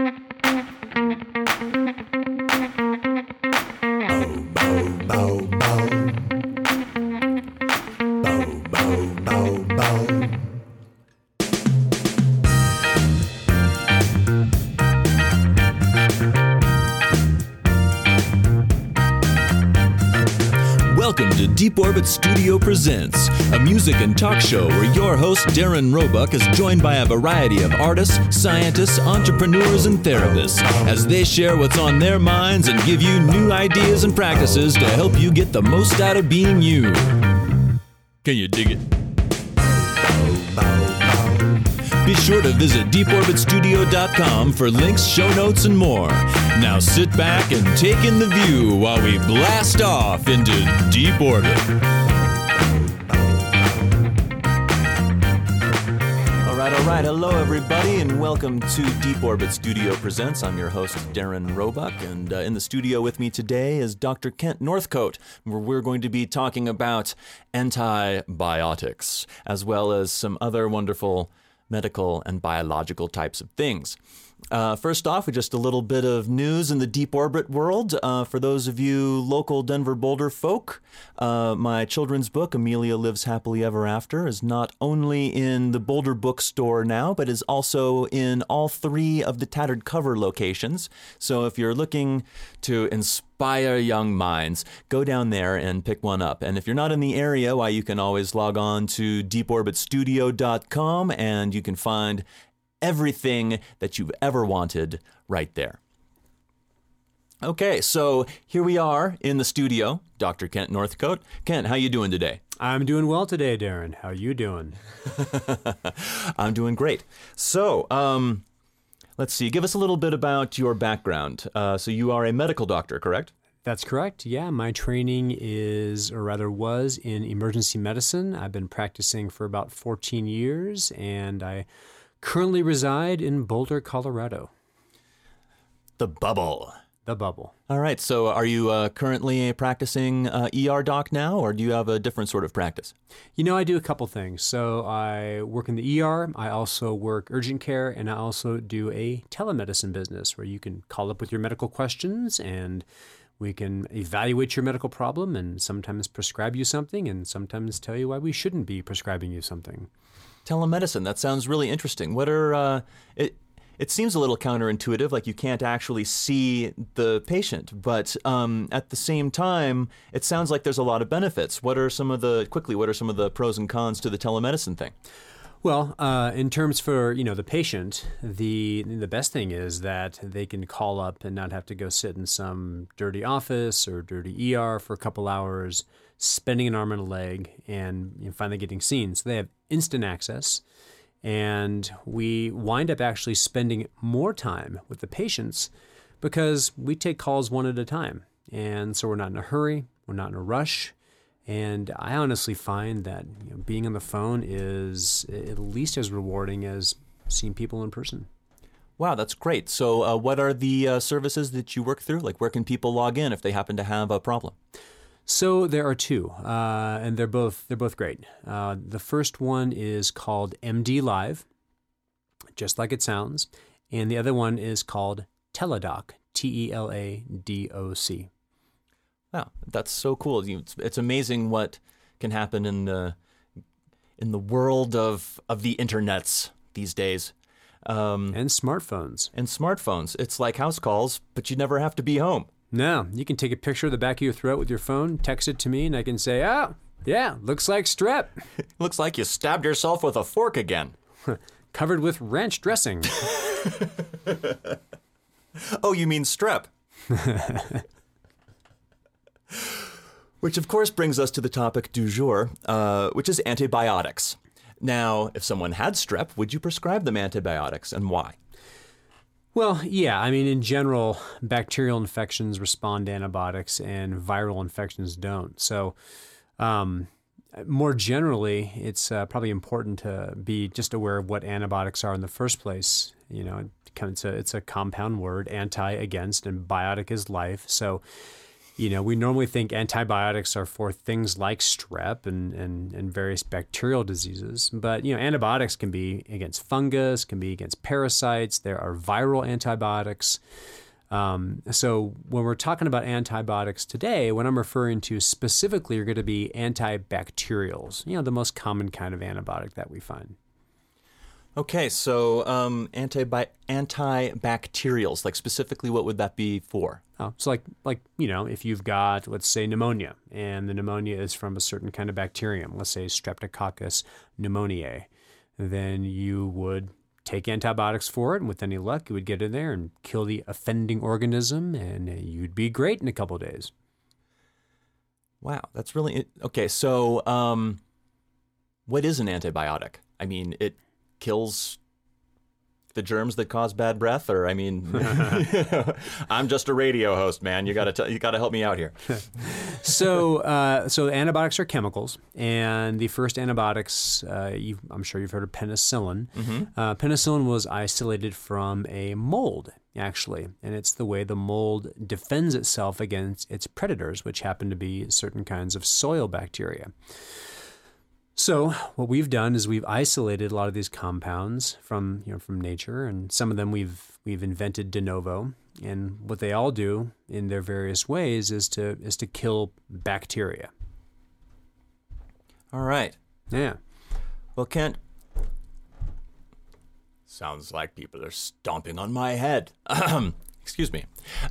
Welcome to Deep Orbit Studio Presents, a music and talk show where your host Darren Roebuck is joined by a variety of artists, scientists, entrepreneurs, and therapists as they share what's on their minds and give you new ideas and practices to help you get the most out of being you. Can you dig it? Be sure to visit deeporbitstudio.com for links, show notes, and more. Now sit back and take in the view while we blast off into Deep Orbit. All right. Hello, everybody, and welcome to Deep Orbit Studio Presents. I'm your host, Darren Roebuck, and in the studio with me today is Dr. Kent Northcote, where we're going to be talking about antibiotics, as well as some other wonderful medical and biological types of things. First off, just a little bit of news in the deep orbit world. For those of you local Denver Boulder folk, my children's book, Amelia Lives Happily Ever After, is not only in the Boulder bookstore now, but is also in all three of the Tattered Cover locations. So if you're looking to inspire young minds, go down there and pick one up. And if you're not in the area, why, you can always log on to deeporbitstudio.com and you can find everything that you've ever wanted right there. Okay, so here we are in the studio, Dr. Kent Northcote. Kent, how you doing today? I'm doing well today, Darren. How you doing? I'm doing great. So, let's see. Give us a little bit about your background. So you are a medical doctor, correct? That's correct. Yeah, my training was in emergency medicine. I've been practicing for about 14 years, and I currently reside in Boulder, Colorado. The bubble. The bubble. All right. So are you currently a practicing ER doc now, or do you have a different sort of practice? You know, I do a couple things. So I work in the ER. I also work urgent care, and I also do a telemedicine business where you can call up with your medical questions and we can evaluate your medical problem and sometimes prescribe you something and sometimes tell you why we shouldn't be prescribing you something. Telemedicine, that sounds really interesting. What are it seems a little counterintuitive, like you can't actually see the patient, but at the same time, it sounds like there's a lot of benefits. What are some of the pros and cons to the telemedicine thing? Well, in terms for, the patient, the best thing is that they can call up and not have to go sit in some dirty office or dirty ER for a couple hours, spending an arm and a leg, and finally getting seen. So they have instant access, and we wind up actually spending more time with the patients because we take calls one at a time. And so we're not in a hurry, we're not in a rush. And I honestly find that being on the phone is at least as rewarding as seeing people in person. Wow, that's great. So what are the services that you work through? Like, where can people log in if they happen to have a problem? So there are two, and they're both great. The first one is called MD Live, just like it sounds, and the other one is called Teladoc, TELADOC. Wow, that's so cool. It's amazing what can happen in the world of the internets these days. And smartphones. It's like house calls, but you never have to be home. No, you can take a picture of the back of your throat with your phone, text it to me, and I can say, oh, yeah, looks like strep. Looks like you stabbed yourself with a fork again. Covered with ranch dressing. Oh, you mean strep. Which, of course, brings us to the topic du jour, which is antibiotics. Now, if someone had strep, would you prescribe them antibiotics, and why? Well, yeah. I mean, in general, bacterial infections respond to antibiotics and viral infections don't. So more generally, it's probably important to be just aware of what antibiotics are in the first place. It's a compound word, anti, against, and biotic is life. So We normally think antibiotics are for things like strep and various bacterial diseases. But, antibiotics can be against fungus, can be against parasites. There are viral antibiotics. So when we're talking about antibiotics today, what I'm referring to specifically are going to be antibacterials, the most common kind of antibiotic that we find. Okay, so antibacterials, like specifically what would that be for? Oh, so if you've got, let's say, pneumonia, and the pneumonia is from a certain kind of bacterium, let's say Streptococcus pneumoniae, then you would take antibiotics for it, and with any luck, you would get in there and kill the offending organism, and you'd be great in a couple of days. Wow, that's really... Okay, so what is an antibiotic? I mean, it kills the germs that cause bad breath, or I'm just a radio host, man. You got to help me out here. So antibiotics are chemicals, and the first antibiotics, I'm sure you've heard of penicillin. Mm-hmm. Penicillin was isolated from a mold, actually, and it's the way the mold defends itself against its predators, which happen to be certain kinds of soil bacteria. So what we've done is we've isolated a lot of these compounds from nature, and some of them we've invented de novo. And what they all do in their various ways is to kill bacteria. All right. Yeah. Well, Kent, sounds like people are stomping on my head. Excuse me.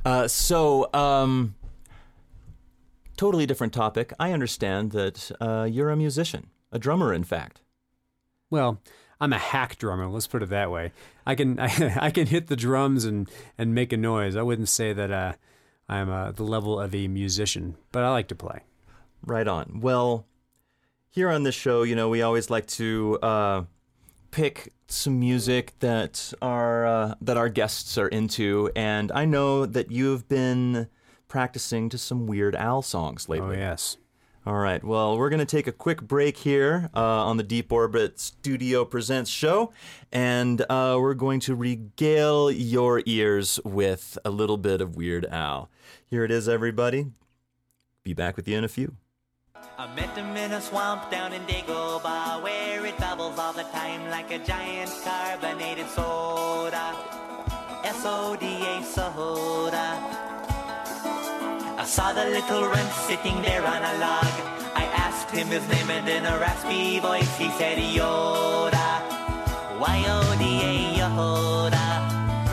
Totally different topic. I understand that you're a musician. A drummer, in fact. Well, I'm a hack drummer. Let's put it that way. I can hit the drums and make a noise. I wouldn't say that I'm the level of a musician, but I like to play. Right on. Well, here on this show, we always like to pick some music that our guests are into, and I know that you've been practicing to some Weird Al songs lately. Oh yes. All right, well, we're going to take a quick break here on the Deep Orbit Studio Presents show, and we're going to regale your ears with a little bit of Weird Al. Here it is, everybody. Be back with you in a few. I met him in a swamp down in Dagobah, where it bubbles all the time like a giant carbonated soda. S-O-D-A soda. I saw the little runt sitting there on a log. I asked him his name, and in a raspy voice he said Yoda. Y-O-D-A Yoda.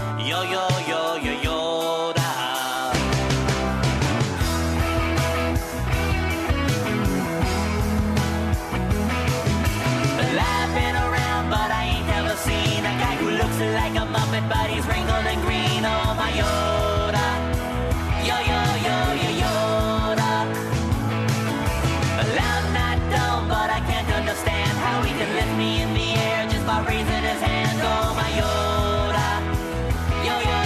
Yoda. I've been around, but I ain't ever seen a guy who looks like a Muppet, but he's wrinkled and green. Oh my Yoda. Yoda. Well, I'm not dumb, but I can't understand how he can lift me in the air just by raising his hand. Oh my Yoda. Yoda.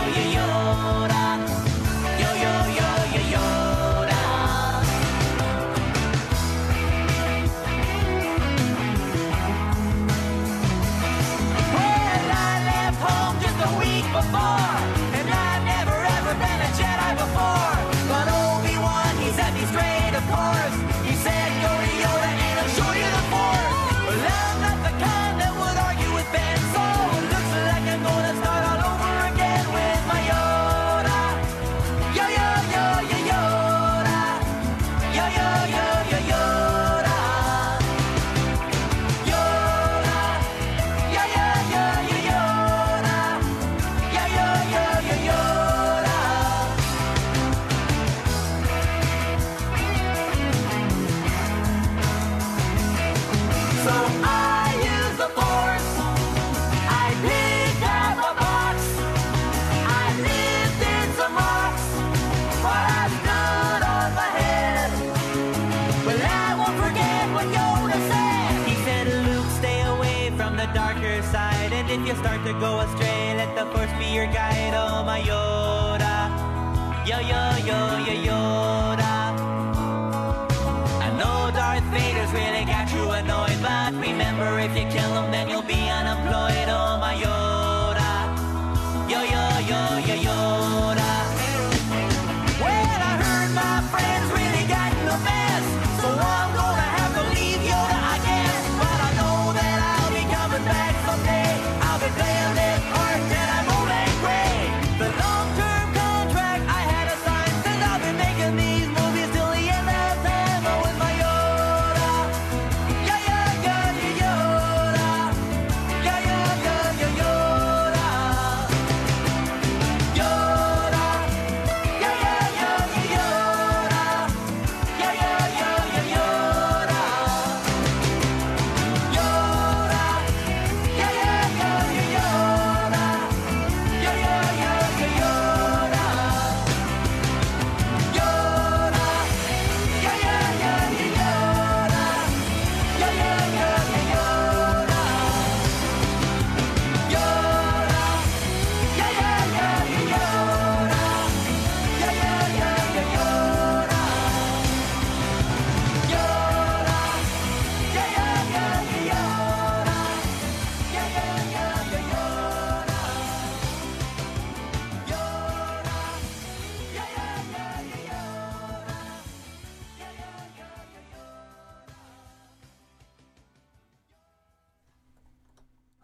Yoda. Well, I left home just a week before, and I've never ever been a Jedi before. But Obi-Wan, he set me straight, of course. He said, go to Yoda and I'll show you the Force. Well, I'm not the kind that would argue with Ben, so looks like I'm gonna start all over again with my Yoda. Yoda. So I use the Force. I picked up a box. I lifted some rocks, but I stood on my head. Well, I won't forget what Yoda said. He said, Luke, stay away from the darker side, and if you start to go astray, let the Force be your guide. Oh my Yoda. Yoda. I know Darth Vader's really got you annoyed, but remember, if you kill him, then you'll be unemployed. Oh my Yoda. Yoda. Well, I heard my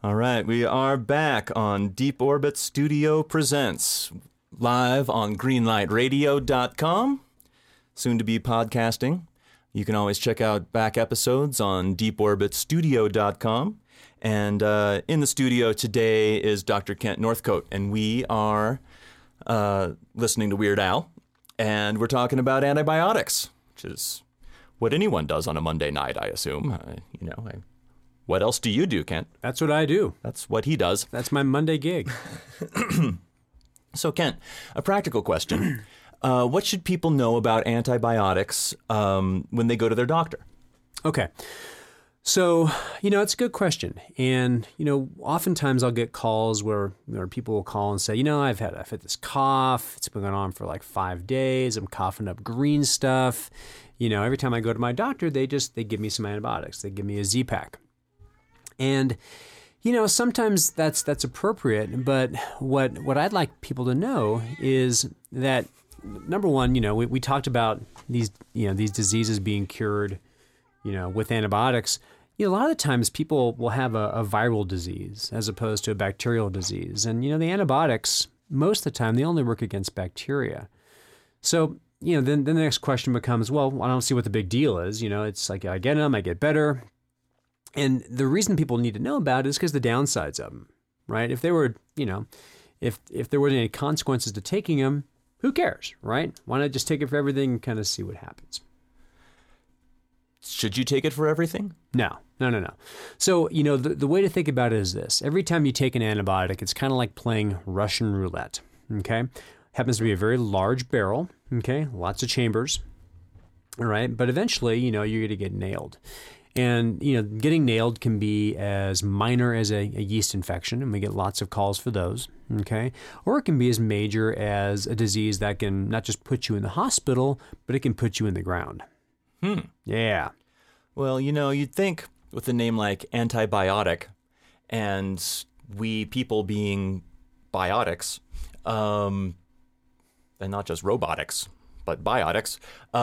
All right, we are back on Deep Orbit Studio Presents, live on greenlightradio.com, soon to be podcasting. You can always check out back episodes on deeporbitstudio.com. And in the studio today is Dr. Kent Northcote, and we are listening to Weird Al, and we're talking about antibiotics, which is what anyone does on a Monday night, I assume. What else do you do, Kent? That's what I do. That's what he does. That's my Monday gig. So, Kent, a practical question. What should people know about antibiotics when they go to their doctor? Okay. So, it's a good question. And, oftentimes I'll get calls where people will call and say, I've had this cough. It's been going on for like 5 days. I'm coughing up green stuff. Every time I go to my doctor, they give me some antibiotics. They give me a Z-Pak. And, sometimes that's appropriate, but what I'd like people to know is that, number one, we talked about these diseases being cured, with antibiotics. A lot of the times people will have a viral disease as opposed to a bacterial disease. And, the antibiotics, most of the time, they only work against bacteria. So, then the next question becomes, well, I don't see what the big deal is. It's like I get them, I get better. And the reason people need to know about it is because the downsides of them, right? If they were, if there weren't any consequences to taking them, who cares, right? Why not just take it for everything and kind of see what happens? Should you take it for everything? No. So, the way to think about it is this. Every time you take an antibiotic, it's kind of like playing Russian roulette, okay? Happens to be a very large barrel, okay? Lots of chambers, all right? But eventually, you're going to get nailed. And, getting nailed can be as minor as a yeast infection, and we get lots of calls for those, okay? Or it can be as major as a disease that can not just put you in the hospital, but it can put you in the ground. Yeah. Well, you'd think with a name like antibiotic and we people being biotics, and not just robotics, but biotics,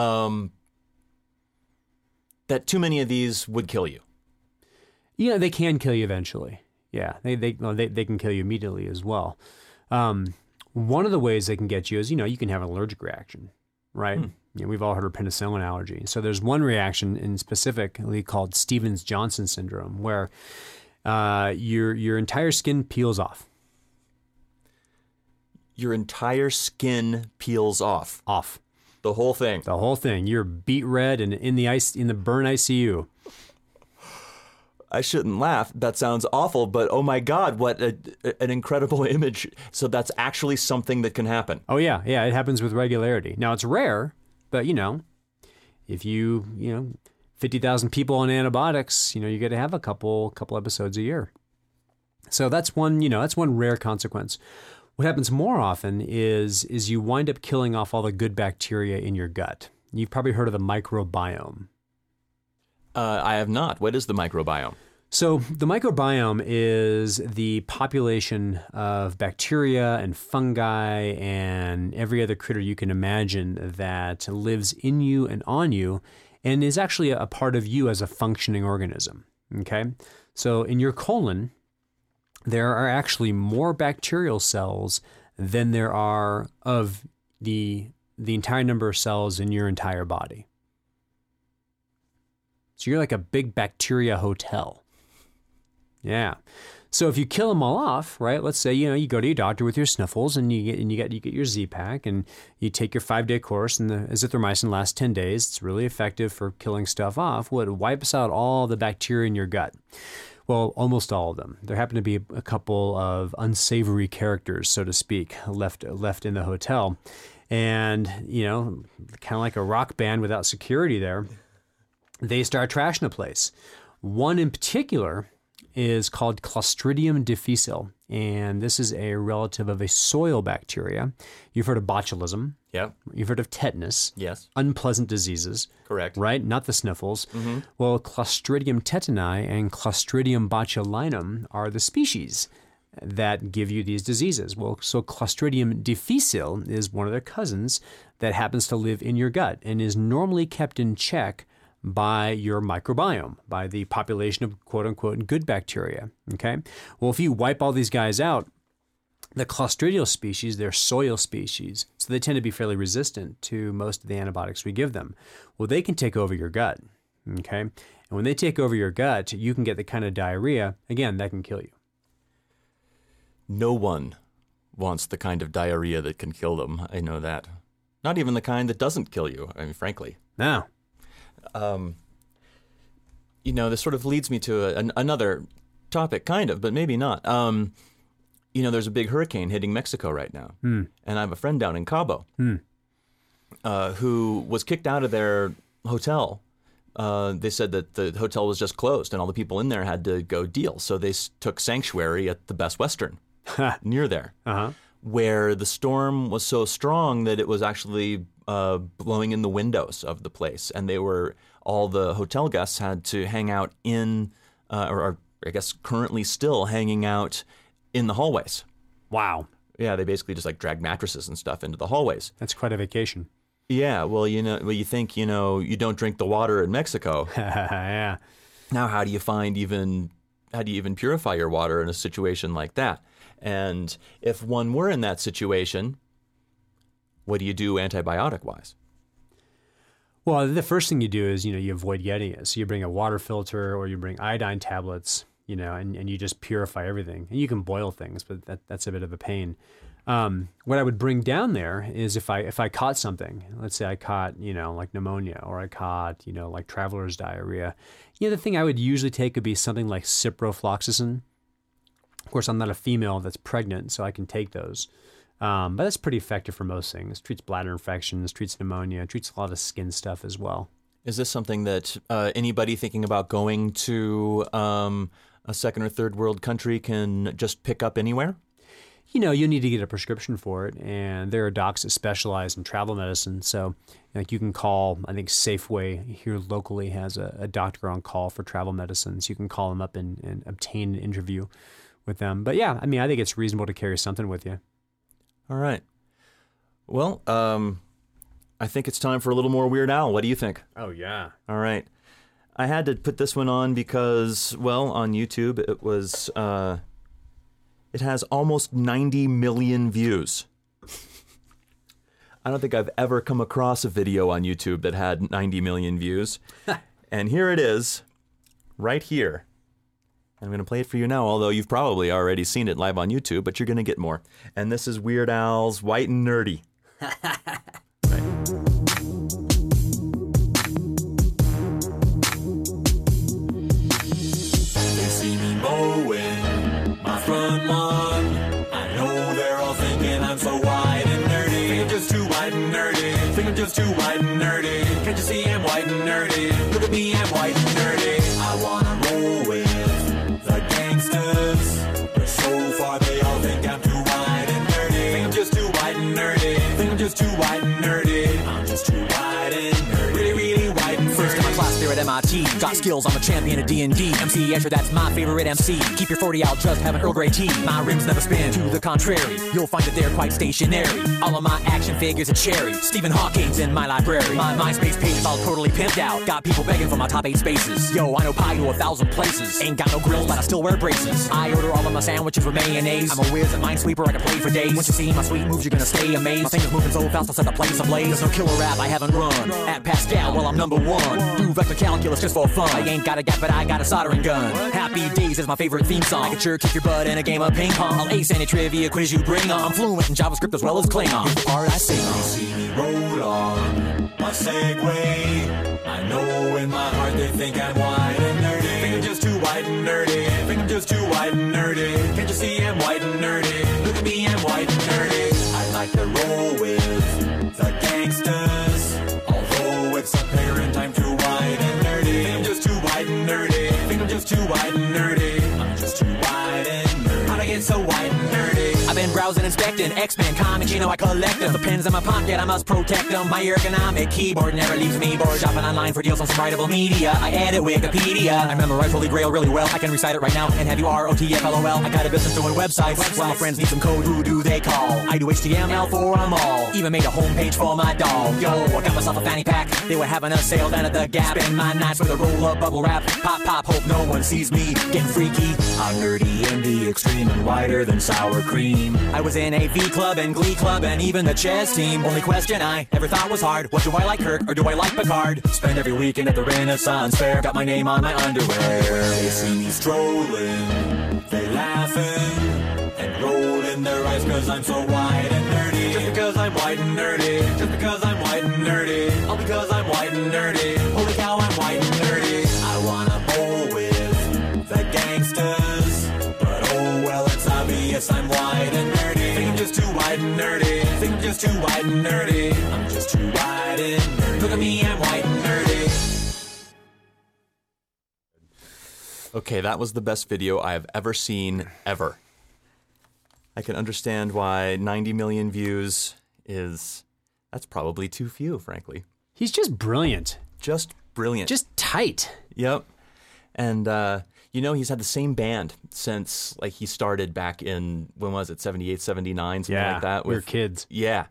that too many of these would kill you. Yeah, they can kill you eventually. Yeah, they can kill you immediately as well. One of the ways they can get you is, you can have an allergic reaction, right? We've all heard of penicillin allergy. So there's one reaction in specifically called Stevens-Johnson syndrome, where your entire skin peels off. Your entire skin peels off. Off. The whole thing. The whole thing. You're beet red and in the burn ICU. I shouldn't laugh. That sounds awful, but oh my God, what an incredible image. So that's actually something that can happen. Oh yeah, it happens with regularity. Now it's rare, but if you 50,000 people on antibiotics, you got to have a couple episodes a year. So that's one rare consequence. What happens more often is you wind up killing off all the good bacteria in your gut. You've probably heard of the microbiome. I have not. What is the microbiome? So the microbiome is the population of bacteria and fungi and every other critter you can imagine that lives in you and on you and is actually a part of you as a functioning organism. Okay? So in your colon, there are actually more bacterial cells than there are of the entire number of cells in your entire body. So you're like a big bacteria hotel. Yeah. So if you kill them all off, right? Let's say, you go to your doctor with your sniffles and you get your Z-Pak and you take your 5-day course and the azithromycin lasts 10 days. It's really effective for killing stuff off. Well, it wipes out all the bacteria in your gut. Well, almost all of them. There happen to be a couple of unsavory characters, so to speak, left in the hotel. And, kind of like a rock band without security there, they start trashing the place. One in particular is called Clostridium difficile, and this is a relative of a soil bacteria. You've heard of botulism. Yeah. You've heard of tetanus. Yes. Unpleasant diseases. Correct. Right? Not the sniffles. Mm-hmm. Well, Clostridium tetani and Clostridium botulinum are the species that give you these diseases. Well, so Clostridium difficile is one of their cousins that happens to live in your gut and is normally kept in check by your microbiome, by the population of quote-unquote good bacteria, okay? Well, if you wipe all these guys out, the Clostridial species, they're soil species, so they tend to be fairly resistant to most of the antibiotics we give them. Well, they can take over your gut, okay? And when they take over your gut, you can get the kind of diarrhea, again, that can kill you. No one wants the kind of diarrhea that can kill them. I know that. Not even the kind that doesn't kill you, I mean, frankly. No. This sort of leads me to another topic, kind of, but maybe not. There's a big hurricane hitting Mexico right now. And I have a friend down in Cabo who was kicked out of their hotel. They said that the hotel was just closed and all the people in there had to go deal. So they took sanctuary at the Best Western near there, where the storm was so strong that it was actually blowing in the windows of the place. And all the hotel guests had to hang out in, or I guess currently still hanging out in the hallways. Wow. Yeah, they basically just like dragged mattresses and stuff into the hallways. That's quite a vacation. Yeah, well, you think, you don't drink the water in Mexico. Yeah. Now, how do you even purify your water in a situation like that? And if one were in that situation, what do you do antibiotic-wise? Well, the first thing you do is, you avoid getting it. So you bring a water filter or you bring iodine tablets, and you just purify everything. And you can boil things, but that's a bit of a pain. What I would bring down there is if I caught something, let's say I caught, like pneumonia, or I caught, like traveler's diarrhea, the thing I would usually take would be something like ciprofloxacin. Of course, I'm not a female that's pregnant, so I can take those. But that's pretty effective for most things. Treats bladder infections, treats pneumonia, treats a lot of skin stuff as well. Is this something that anybody thinking about going to a second or third world country can just pick up anywhere? You need to get a prescription for it, and there are docs that specialize in travel medicine. So, like, you can call, I think Safeway here locally has a doctor on call for travel medicine. So you can call them up and obtain an interview with them. But yeah, I think it's reasonable to carry something with you. All right. Well, I think it's time for a little more Weird Al. What do you think? Oh, yeah. All right. I had to put this one on because, well, on YouTube, it was... It has almost 90 million views. I don't think I've ever come across a video on YouTube that had 90 million views. And here it is, right here. I'm going to play it for you now, although you've probably already seen it live on YouTube, but you're going to get more. And this is Weird Al's White and Nerdy. They see me mowing my front lawn. I know they're all thinking I'm so white and nerdy. Think I'm just too white and nerdy. Think I'm just too white and nerdy. Can't you see I'm white and nerdy? Look at me, I'm white and nerdy. I wanna roll with the gangsters, but so far they all think I'm too white and nerdy. Think I'm just too white and nerdy. Think I'm just too white and nerdy. I'm just too white and nerdy. Really, really white and nerdy. First in my class there at MIT. Got skills, I'm a champion of D&D. MC Escher, that's my favorite MC. Keep your 40 out, just have an Earl Grey tea. My rims never spin, to the contrary. You'll find that they're quite stationary. All of my action figures are cherry. Stephen Hawking's in my library. My MySpace page is all totally pimped out. Got people begging for my top 8 spaces. Yo, I know pie to 1,000 places. Ain't got no grills, but I still wear braces. I order all of my sandwiches with mayonnaise. I'm a whiz at Minesweeper, I can play for days. Once you see my sweet moves, you're gonna stay amazed. My fingers moving so fast, I'll set the place ablaze. There's no killer rap I haven't run. At Pascal, well, I'm number 1. Do vector calculus just for fun. I ain't got a gap, but I got a soldering gun. Happy Days is my favorite theme song. I can sure kick your butt in a game of ping pong. I'll ace any trivia quiz you bring on. I'm fluent in JavaScript as well as Klingon. Here's the part I sing on. They see me roll on my Segway. I know in my heart they think I'm white and nerdy. Think I'm just too white and nerdy. Think I'm just too white and nerdy. Can't you see I'm white and nerdy? Look at me, I'm white and nerdy. I like to roll with the gangsters. Although it's apparent I'm too white and nerdy. Think I'm just too white and nerdy. Think I'm just too white and nerdy. I'm just too white and nerdy. How'd I get so white and nerdy? I've been browsing, inspecting X-Men comics, you know I collect them. The pens in my pocket, I must protect them. My ergonomic keyboard never leaves me bored. Shopping online for deals on some writable media. I edit Wikipedia. I memorize Holy Grail really well. I can recite it right now and have you ROTFLOL. I got a business doing websites. While my friends need some code, who do they call? I do HTML for them all. Even made a homepage for my dog. Yo, I got myself a fanny pack. They were having a sale down at the Gap. Spend my nights with a roll of bubble wrap. Pop, pop, hope no one sees me getting freaky. I'm nerdy in the extreme and whiter than sour cream. I was in AV club and glee club and even the chess team. Only question I ever thought was hard, what do I like, Kirk or do I like Picard? Spend every weekend at the Renaissance Fair. Got my name on my underwear. They see me strolling, they laughing and rolling their eyes cause I'm so white and nerdy. Just because I'm white and nerdy. Just because I'm white and nerdy. All because I'm white and nerdy. Holy cow, I'm white and nerdy. I wanna bowl with the gangsters, but oh well, it's obvious I'm white and nerdy. Think I'm just too white and nerdy. Think I'm just too white and nerdy. I'm just too white and nerdy. Look at me, I'm white and nerdy. Okay, that was the best video I have ever seen, ever. I can understand why 90 million views that's probably too few, frankly. He's just brilliant. Just brilliant. Just tight. Yep. And, he's had the same band since, he started back in, when was it, 78, 79, something like that. We were kids. Yeah.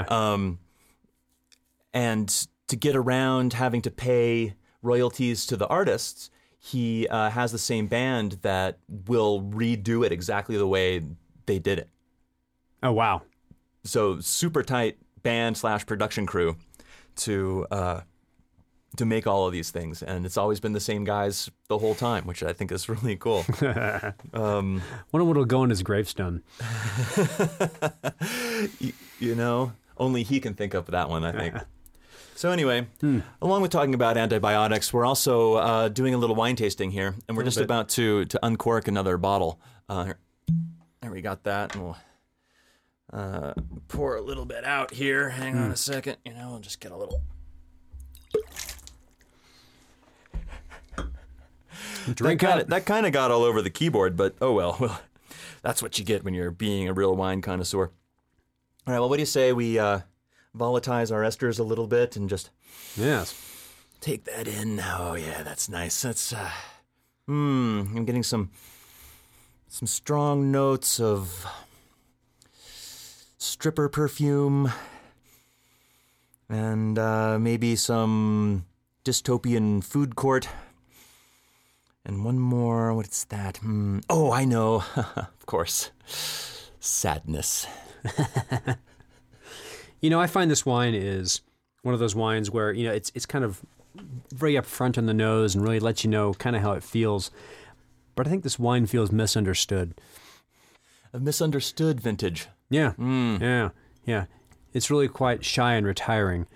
And to get around having to pay royalties to the artists, he has the same band that will redo it exactly the way they did it. Oh, wow. So super tight band / production crew to make all of these things. And it's always been the same guys the whole time, which I think is really cool. Wonder what'll go on his gravestone. Only he can think of that one, I think. So anyway, along with talking about antibiotics, we're also doing a little wine tasting here, and we're just about to uncork another bottle. There we got that, and we'll pour a little bit out here. Hang on a second. We'll just get a little... That kind of got all over the keyboard, but oh well. That's what you get when you're being a real wine connoisseur. All right, well, what do you say we volatilize our esters a little bit and just take that in? Oh yeah, that's nice. That's I'm getting some strong notes of stripper perfume and maybe some dystopian food court. And one more, what's that? Oh, I know. Of course. Sadness. I find this wine is one of those wines where, it's kind of very upfront on the nose and really lets you know kind of how it feels. But I think this wine feels misunderstood. A misunderstood vintage. Yeah. Yeah. It's really quite shy and retiring.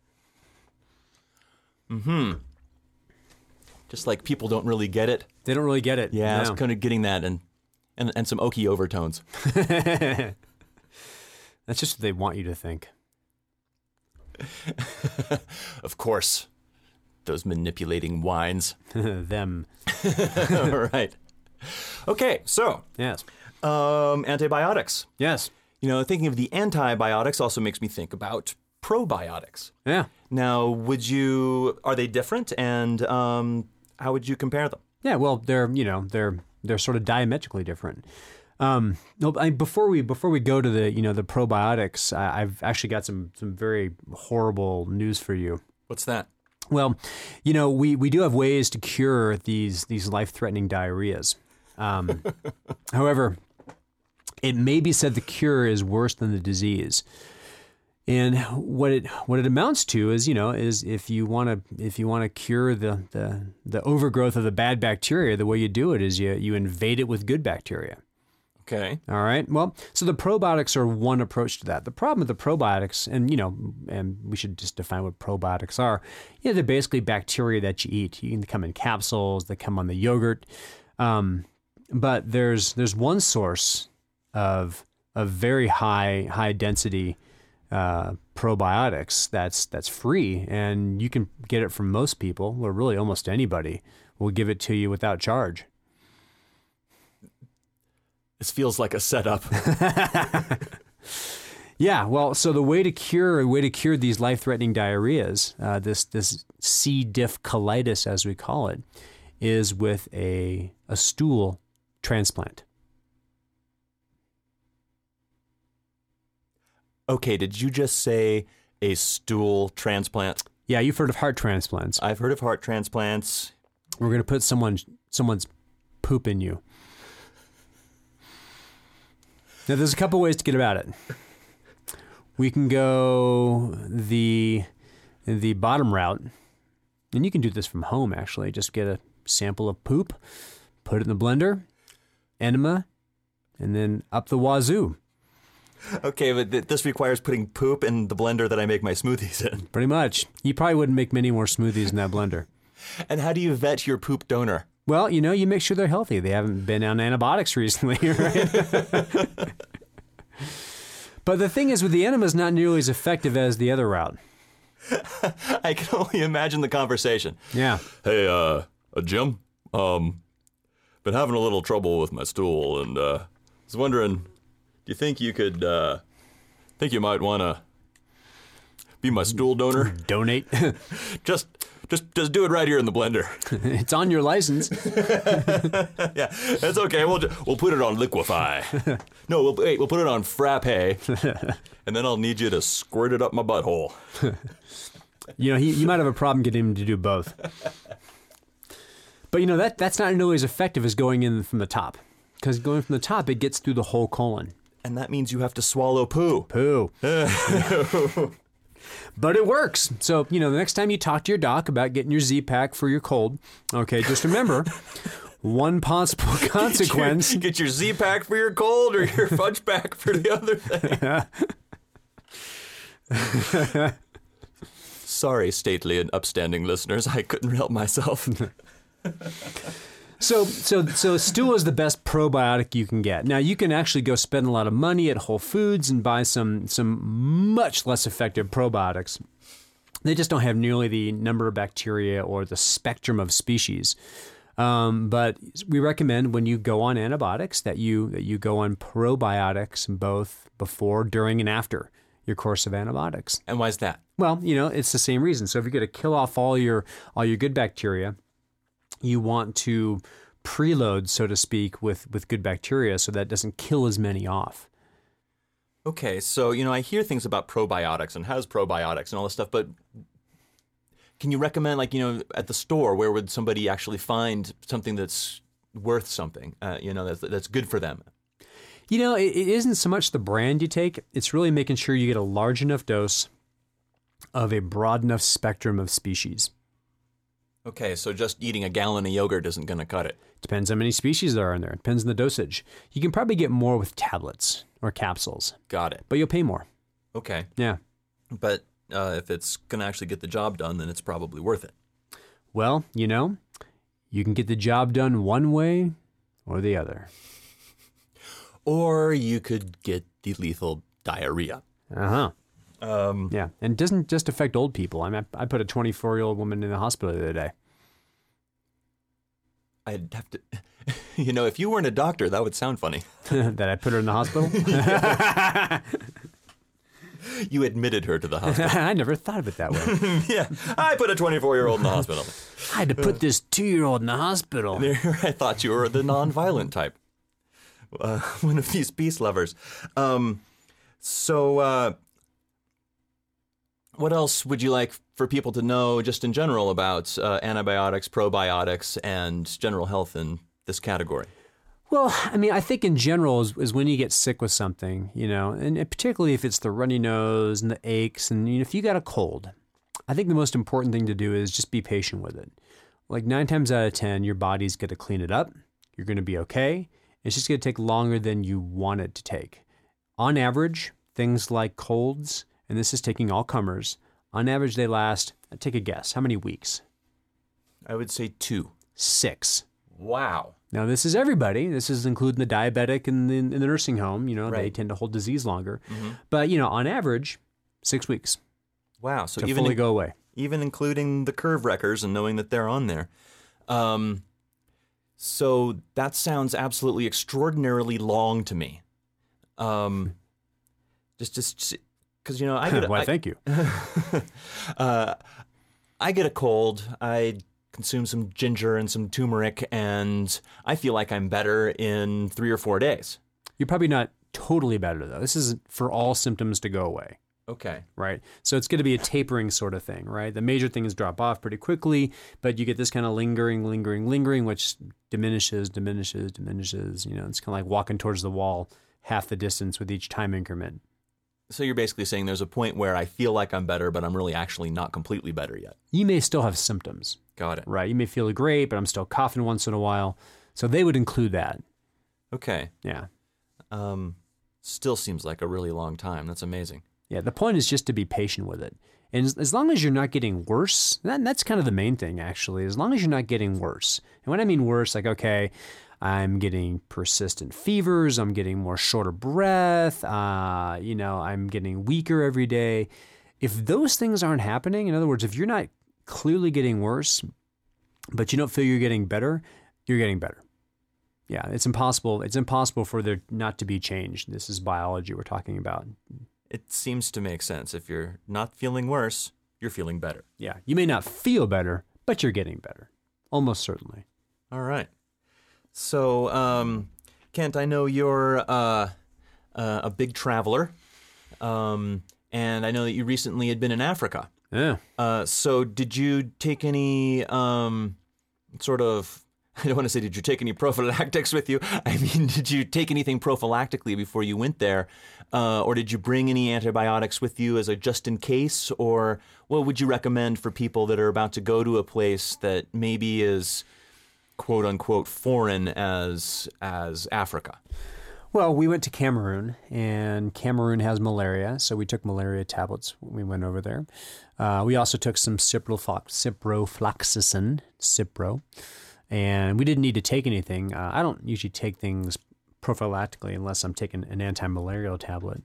Just like people don't really get it. They don't really get it. Yeah, no. I was kind of getting that and some oaky overtones. That's just what they want you to think. Of course. Those manipulating wines. Them. All right. Okay, so. Yes. Antibiotics. Yes. Thinking of the antibiotics also makes me think about probiotics. Yeah. Now, are they different, and how would you compare them? Yeah, well, they're sort of diametrically different. Before we go to the the probiotics, I've actually got some very horrible news for you. What's that? Well, we do have ways to cure these life-threatening diarrheas. However, it may be said the cure is worse than the disease. And what it amounts to is if you want to cure the overgrowth of the bad bacteria, the way you do it is you invade it with good bacteria. Okay. All right. Well, so the probiotics are one approach to that. The problem with the probiotics, and we should just define what probiotics are. They're basically bacteria that you eat. You can come in capsules. They come on the yogurt. But there's one source of very high density probiotics that's free, and you can get it from most people, or really almost anybody will give it to you without charge. This feels like a setup. Yeah, well, so the way to cure these life-threatening diarrheas, this C. diff colitis, as we call it, is with a stool transplant. Okay, did you just say a stool transplant? Yeah, you've heard of heart transplants. I've heard of heart transplants. We're going to put someone's poop in you. Now, there's a couple ways to get about it. We can go the bottom route, and you can do this from home, actually. Just get a sample of poop, put it in the blender, enema, and then up the wazoo. Okay, but this requires putting poop in the blender that I make my smoothies in. Pretty much. You probably wouldn't make many more smoothies in that blender. And how do you vet your poop donor? Well, you make sure they're healthy. They haven't been on antibiotics recently, right? But the thing is, with the enema, is not nearly as effective as the other route. I can only imagine the conversation. Yeah. Hey, Jim, been having a little trouble with my stool, and was wondering, do you think you could, think you might want to be my stool donor? Donate. Just do it right here in the blender. It's on your license. Yeah, that's okay. We'll put it on Liquify. No, we'll put it on Frappe, and then I'll need you to squirt it up my butthole. You might have a problem getting him to do both. But that's not nearly as effective as going in from the top, because going from the top, it gets through the whole colon. And that means you have to swallow poo. Poo. But it works. So, the next time you talk to your doc about getting your Z-Pack for your cold, okay, just remember, one possible consequence. Get your Z-Pack for your cold or your fudge pack for the other thing. Sorry, stately and upstanding listeners. I couldn't help myself. So stool is the best probiotic you can get. Now, you can actually go spend a lot of money at Whole Foods and buy some much less effective probiotics. They just don't have nearly the number of bacteria or the spectrum of species. But we recommend when you go on antibiotics that you go on probiotics both before, during, and after your course of antibiotics. And why is that? Well, it's the same reason. So if you're going to kill off all your good bacteria, you want to preload, so to speak, with good bacteria so that it doesn't kill as many off. Okay, so, I hear things about probiotics and has probiotics and all this stuff, but can you recommend, at the store, where would somebody actually find something that's worth something, that's good for them? It isn't so much the brand you take. It's really making sure you get a large enough dose of a broad enough spectrum of species. Okay, so just eating a gallon of yogurt isn't going to cut it. Depends how many species there are in there. Depends on the dosage. You can probably get more with tablets or capsules. Got it. But you'll pay more. Okay. Yeah. But if it's going to actually get the job done, then it's probably worth it. Well, you can get the job done one way or the other. Or you could get the lethal diarrhea. Uh-huh. Yeah, and it doesn't just affect old people. I put a 24-year-old woman in the hospital the other day. I'd have to, if you weren't a doctor, that would sound funny. That I put her in the hospital? You admitted her to the hospital. I never thought of it that way. Yeah, I put a 24-year-old in the hospital. I had to put this 2-year-old in the hospital. I thought you were the non-violent type. One of these peace lovers. What else would you like for people to know just in general about antibiotics, probiotics, and general health in this category? Well, I think in general is when you get sick with something, and particularly if it's the runny nose and the aches and if you got a cold, I think the most important thing to do is just be patient with it. Like 9 times out of 10, your body's going to clean it up. You're going to be okay. It's just going to take longer than you want it to take. On average, things like colds, and this is taking all comers, on average they last, take a guess, how many weeks? I would say 2. 6. Wow. Now, this is everybody. This is including the diabetic in the nursing home. Right. They tend to hold disease longer. Mm-hmm. But, on average, 6 weeks. Wow. So to even fully go away. Even including the curve wreckers and knowing that they're on there. So that sounds absolutely extraordinarily long to me. Just because, I get Why, thank you. I get a cold. I consume some ginger and some turmeric, and I feel like I'm better in 3 or 4 days. You're probably not totally better, though. This is for all symptoms to go away. Okay. Right. So it's going to be a tapering sort of thing, right? The major things drop off pretty quickly, but you get this kind of lingering, which diminishes. It's kind of like walking towards the wall half the distance with each time increment. So you're basically saying there's a point where I feel like I'm better, but I'm really actually not completely better yet. You may still have symptoms. Got it. Right. You may feel great, but I'm still coughing once in a while. So they would include that. Okay. Yeah. Still seems like a really long time. That's amazing. Yeah. The point is just to be patient with it. And as long as you're not getting worse, that's kind of the main thing, actually. As long as you're not getting worse. And when I mean worse, like, okay, I'm getting persistent fevers. I'm getting more shorter breath. I'm getting weaker every day. If those things aren't happening, in other words, if you're not clearly getting worse, but you don't feel you're getting better, you're getting better. Yeah, it's impossible. It's impossible for there not to be change. This is biology we're talking about. It seems to make sense. If you're not feeling worse, you're feeling better. Yeah, you may not feel better, but you're getting better. Almost certainly. All right. So, Kent, I know you're a big traveler, and I know that you recently had been in Africa. Yeah. So did you take any sort of, I don't want to say did you take any prophylactics with you? I mean, did you take anything prophylactically before you went there? Or did you bring any antibiotics with you as a just in case? Or what would you recommend for people that are about to go to a place that maybe is quote unquote foreign as Africa? Well, we went to Cameroon, and Cameroon has malaria, so we took malaria tablets when we went over there. We also took some ciprofloxacin, Cipro, and we didn't need to take anything. I don't usually take things prophylactically unless I'm taking an anti-malarial tablet.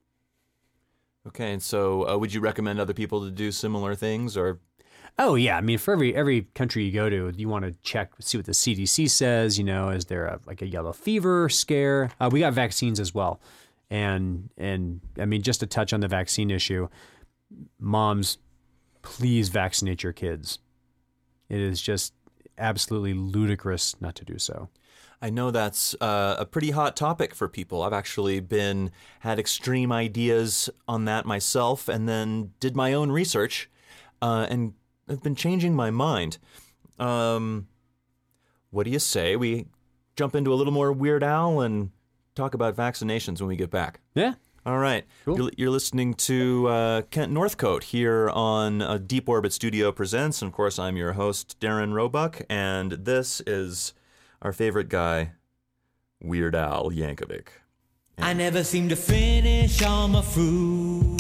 Okay, and so would you recommend other people to do similar things, or? Oh, yeah. I mean, for every country you go to, you want to check, see what the CDC says. Is there a yellow fever scare? We got vaccines as well. And I mean, just to touch on the vaccine issue, moms, please vaccinate your kids. It is just absolutely ludicrous not to do so. I know that's a pretty hot topic for people. I've actually had extreme ideas on that myself, and then did my own research, and I've been changing my mind. What do you say we jump into a little more Weird Al and talk about vaccinations when we get back? Yeah. All right. Cool. You're listening to Kent Northcote here on Deep Orbit Studio Presents. And, of course, I'm your host, Darren Roebuck, and this is our favorite guy, Weird Al Yankovic. I never seem to finish all my food.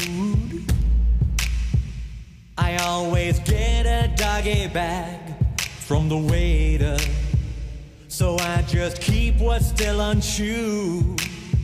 I always get a doggy bag from the waiter, so I just keep what's still unchewed,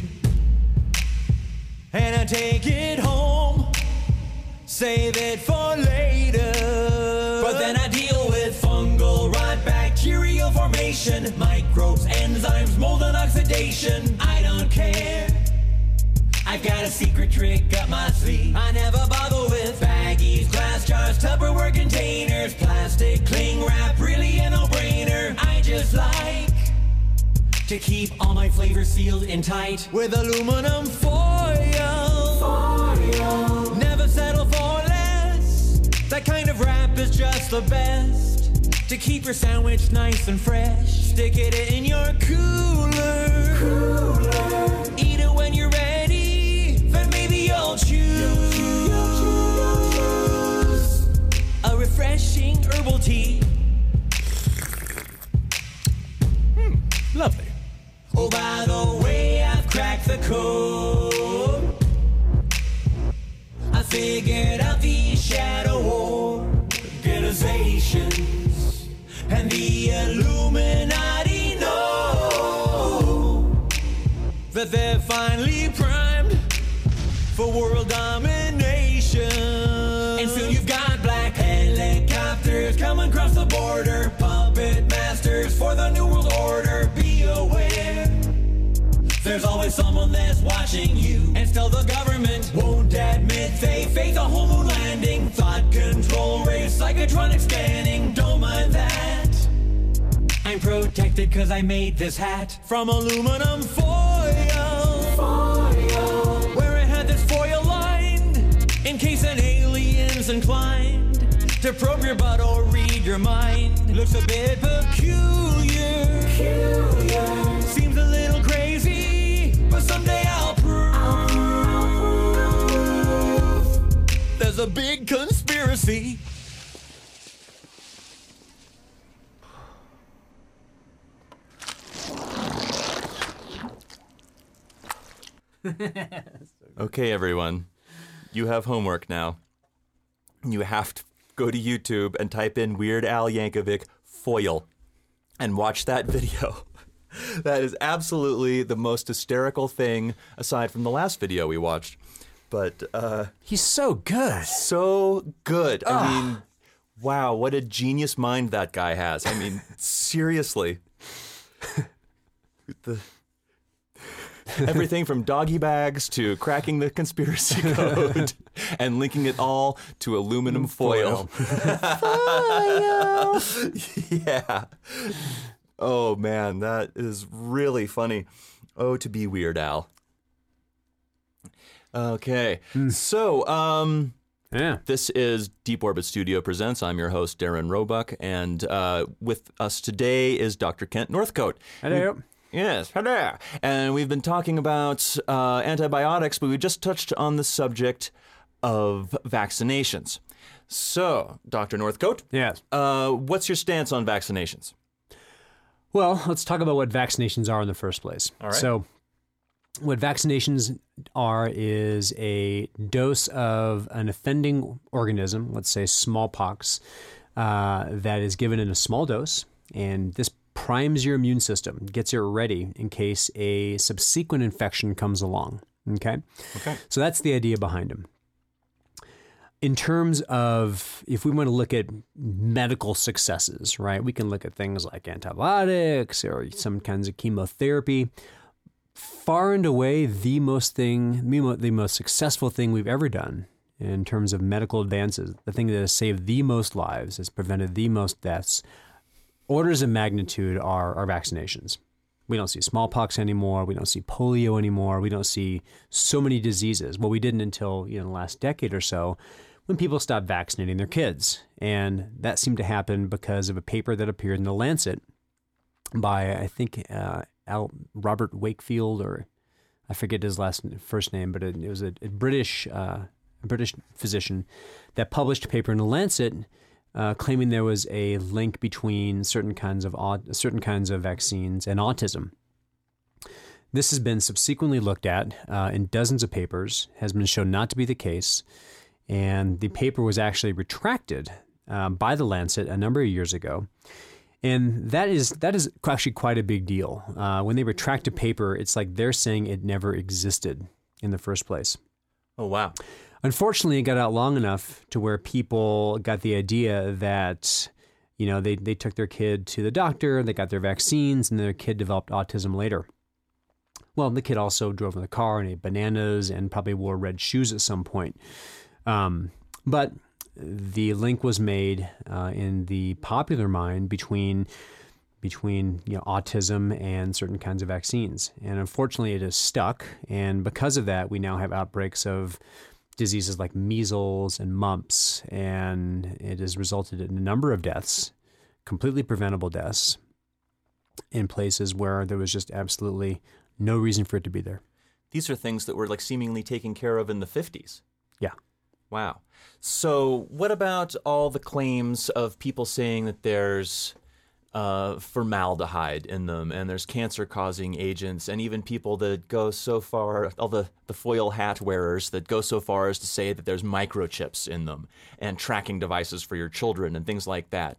and I take it home, save it for later. But then I deal with fungal rot, bacterial formation, microbes, enzymes, mold and oxidation. I don't care. I've got a secret trick up my sleeve. I never bother with baggies, glass jars, Tupperware containers, plastic cling wrap, really a no-brainer. I just like to keep all my flavors sealed in tight with aluminum foil. Never settle for less. That kind of wrap is just the best to keep your sandwich nice and fresh. Stick it in your cooler. Eat it when you're ready. Then maybe you'll choose a refreshing herbal tea. Lovely. Oh, by the way, I've cracked the code. I figured out the shadow organizations, and the Illuminati know that they're finally primed for world domination. And soon you've got black helicopters coming across the border, puppet masters for the New World Order. watching you. And still the government won't admit they faked a whole moon landing. Thought control race, psychotronic scanning. Don't mind that. I'm protected cause I made this hat from aluminum foil. Where it had this foil lined in case an alien's inclined to probe your butt or read your mind. Looks a bit peculiar. Seems a little crazy, but someday I'll prove there's a big conspiracy. Okay, everyone. You have homework now. You have to go to YouTube and type in Weird Al Yankovic foil and watch that video. That is absolutely the most hysterical thing aside from the last video we watched. But He's so good. so good. I mean, wow, what a genius mind that guy has. I mean, seriously. Everything from doggy bags to cracking the conspiracy code and linking it all to aluminum foil. Yeah. Oh, man, that is really funny. Oh, to be Weird Al. Okay. So, Yeah. this is Deep Orbit Studio Presents. I'm your host, Darren Roebuck, and with us today is Dr. Kent Northcote. Hello. Yes, hello. And we've been talking about antibiotics, but we just touched on the subject of vaccinations. So, Dr. Northcote, Yes. what's your stance on vaccinations? Well, let's talk about what vaccinations are in the first place. All right. So, what vaccinations are is a dose of an offending organism, let's say smallpox, that is given in a small dose, and this primes your immune system, gets it ready in case a subsequent infection comes along. Okay? Okay. So that's the idea behind them. In terms of, if we want to look at medical successes, right, we can look at things like antibiotics or some kinds of chemotherapy. Far and away, the most successful thing we've ever done in terms of medical advances, the thing that has saved the most lives, has prevented the most deaths, orders of magnitude are vaccinations. We don't see smallpox anymore. We don't see polio anymore. We don't see so many diseases. Well, we didn't until the last decade or so when people stopped vaccinating their kids. And that seemed to happen because of a paper that appeared in The Lancet by, I think, Robert Wakefield, or I forget his first name, but it was a British physician that published a paper in The Lancet claiming there was a link between certain kinds of vaccines and autism. This has been subsequently looked at in dozens of papers, has been shown not to be the case, and the paper was actually retracted by The Lancet a number of years ago. And that is actually quite a big deal. When they retract a paper, it's like they're saying it never existed in the first place. Oh, wow. Unfortunately, it got out long enough to where people got the idea that, they took their kid to the doctor, they got their vaccines, and their kid developed autism later. Well, the kid also drove in the car and ate bananas and probably wore red shoes at some point. But the link was made in the popular mind between autism and certain kinds of vaccines. And unfortunately, it is stuck. And because of that, we now have outbreaks of diseases like measles and mumps, and it has resulted in a number of deaths, completely preventable deaths, in places where there was just absolutely no reason for it to be there. These are things that were like seemingly taken care of in the 50s. Yeah. Wow. So what about all the claims of people saying that there's formaldehyde in them and there's cancer-causing agents, and even people that go so far, all the foil hat wearers that go so far as to say that there's microchips in them and tracking devices for your children and things like that.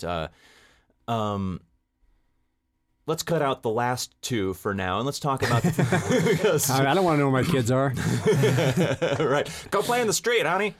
Let's cut out the last two for now, and let's talk about... because, I don't want to know where my kids are. right. Go play in the street, honey.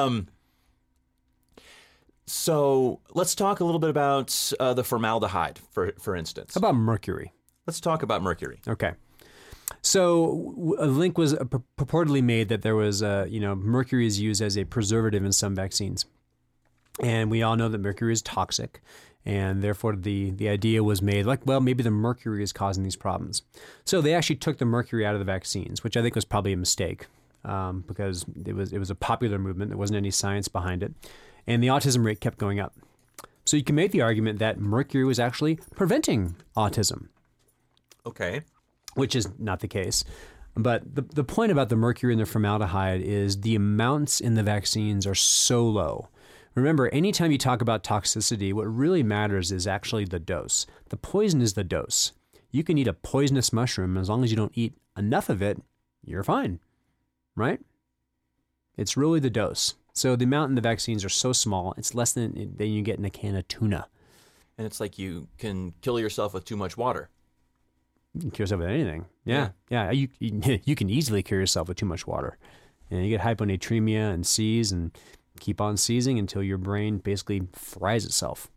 So let's talk a little bit about the formaldehyde, for instance. How about mercury? Let's talk about mercury. Okay. So a link was purportedly made that there was, mercury is used as a preservative in some vaccines. And we all know that mercury is toxic. And therefore, the idea was made like, well, maybe the mercury is causing these problems. So they actually took the mercury out of the vaccines, which I think was probably a mistake because it was a popular movement. There wasn't any science behind it. And the autism rate kept going up. So you can make the argument that mercury was actually preventing autism. Okay. Which is not the case. But the point about the mercury and the formaldehyde is the amounts in the vaccines are so low. Remember, anytime you talk about toxicity, what really matters is actually the dose. The poison is the dose. You can eat a poisonous mushroom, as long as you don't eat enough of it, you're fine, right? It's really the dose. So the amount in the vaccines are so small, it's less than you get in a can of tuna. And it's like you can kill yourself with too much water. You can cure yourself with anything. Yeah. You can easily cure yourself with too much water. And you get hyponatremia and seize and keep on seizing until your brain basically fries itself.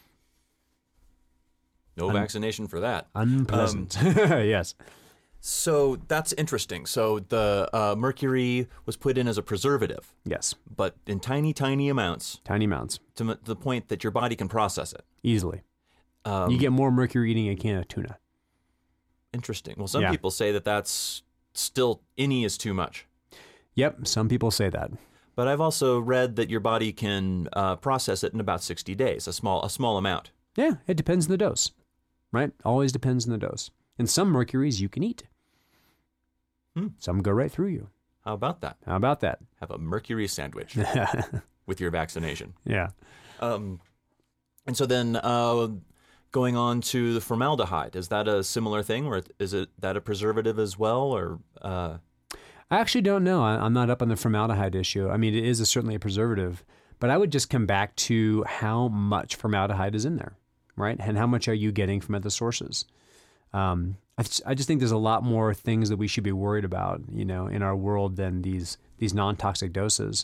No vaccination for that. Unpleasant. Yes. So that's interesting. So the mercury was put in as a preservative. Yes. But in tiny, tiny amounts. Tiny amounts. To the point that your body can process it. Easily. You get more mercury eating a can of tuna. Interesting. Well, some people say that that's still, any is too much. Yep. Some people say that. But I've also read that your body can process it in about 60 days, a small amount. Yeah, it depends on the dose, right? Always depends on the dose. And some mercuries you can eat. Some go right through you. How about that? How about that? Have a mercury sandwich with your vaccination. Yeah. And so then going on to the formaldehyde, is that a similar thing, or is that a preservative as well, or... I actually don't know. I'm not up on the formaldehyde issue. I mean, it is certainly a preservative, but I would just come back to how much formaldehyde is in there, right? And how much are you getting from other sources? I just think there's a lot more things that we should be worried about, in our world than these non-toxic doses.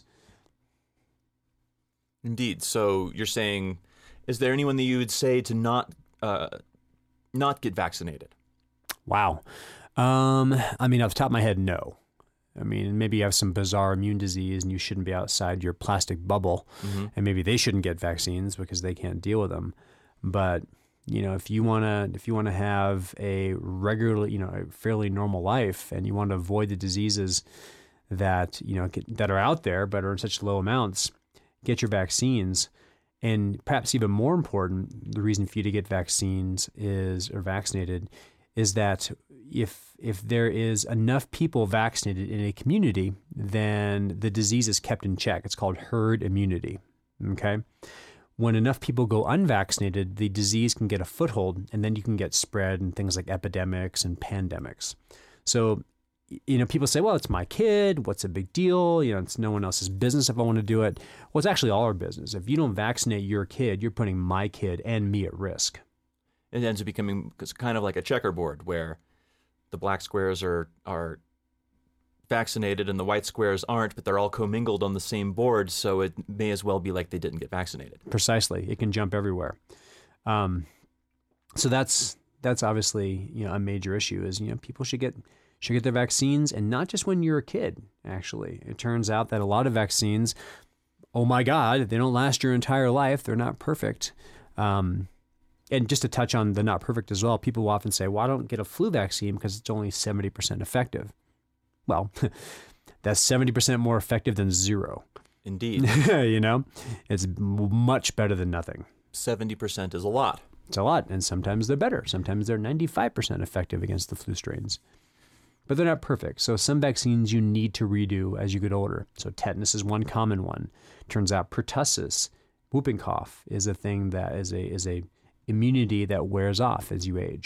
Indeed. So you're saying, is there anyone that you would say to not get vaccinated? Wow. I mean, off the top of my head, no. I mean, maybe you have some bizarre immune disease and you shouldn't be outside your plastic bubble, and maybe they shouldn't get vaccines because they can't deal with them. But if you want to have a regularly, a fairly normal life, and you want to avoid the diseases that that are out there but are in such low amounts, get your vaccines. And perhaps even more important, the reason for you to get vaccinated is that if there is enough people vaccinated in a community, then the disease is kept in check. It's called herd immunity. Okay? When enough people go unvaccinated, the disease can get a foothold, and then you can get spread in things like epidemics and pandemics. So, people say, well, it's my kid. What's a big deal? It's no one else's business if I want to do it. Well, it's actually all our business. If you don't vaccinate your kid, you're putting my kid and me at risk. It ends up becoming kind of like a checkerboard where the black squares are vaccinated and the white squares aren't, but they're all commingled on the same board, so it may as well be like they didn't get vaccinated. Precisely. It can jump everywhere. So that's obviously a major issue is people should get their vaccines, and not just when you're a kid, actually. It turns out that a lot of vaccines, oh my God, they don't last your entire life. They're not perfect. And just to touch on the not perfect as well, people will often say, well, I don't get a flu vaccine because it's only 70% effective. Well, that's 70% more effective than zero. Indeed. It's much better than nothing. 70% is a lot. It's a lot, and sometimes they're better. Sometimes they're 95% effective against the flu strains. But they're not perfect. So some vaccines you need to redo as you get older. So tetanus is one common one. Turns out pertussis, whooping cough, is a thing that is a immunity that wears off as you age.